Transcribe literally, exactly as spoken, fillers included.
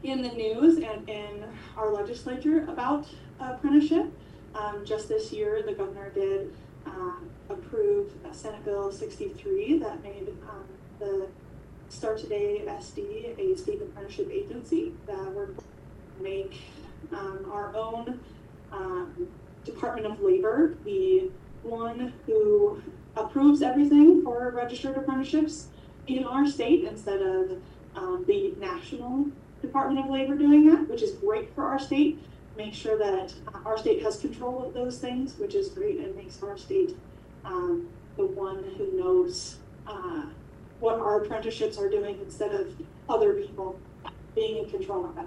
in the news and in our legislature about apprenticeship. Um, just this year, the governor did um, approve uh, Senate Bill sixty-three that made um, the Start Today S D a state apprenticeship agency that we're going to make um, our own um, Department of Labor, the one who approves everything for registered apprenticeships in our state instead of um, the National Department of Labor doing that, which is great for our state. Make sure that uh, our state has control of those things, which is great, and makes our state um, the one who knows uh, what our apprenticeships are doing instead of other people being in control of that.